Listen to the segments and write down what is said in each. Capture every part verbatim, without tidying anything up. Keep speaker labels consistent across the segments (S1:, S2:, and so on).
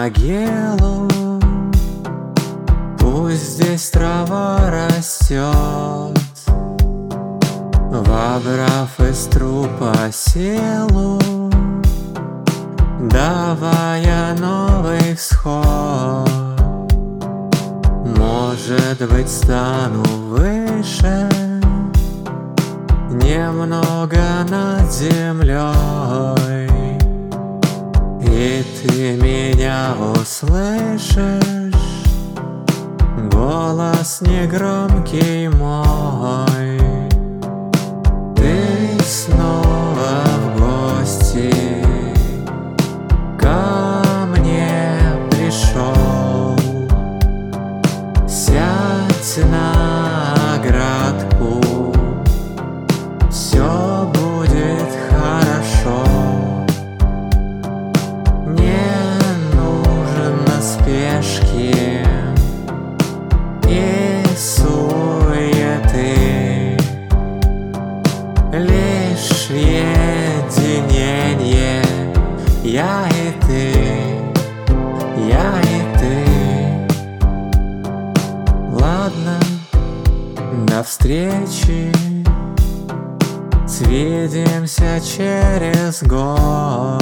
S1: могилу. Пусть здесь трава растет, вобрав из трупа силу, давая новый всход. Может быть, стану выше, немного над землей, и ты меня услышишь, голос негромкий мой. Ты снова в гости ко мне пришел. Сядь на оградку, все будет хорошо. Не нужно спешки и суеты, лишь единение. Я и ты, я и ты. Ладно, до встречи, свидимся через год,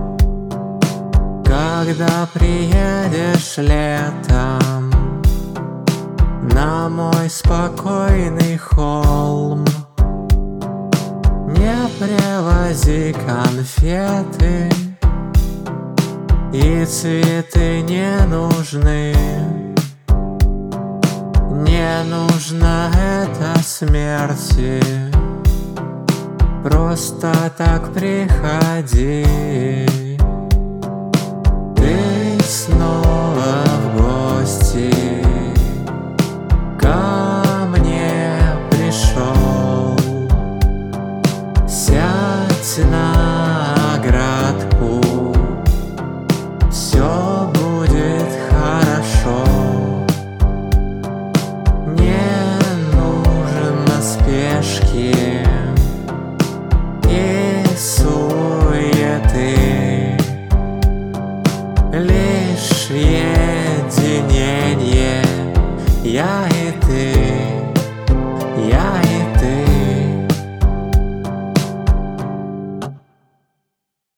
S1: когда приедешь летом на мой спокойный холм. Не привози конфеты, и цветы не нужны. Не нужно это смерти, просто так приходи. Ты снова в гости ко мне пришел. Сядь на оградку, все будет хорошо. Не нужно спешки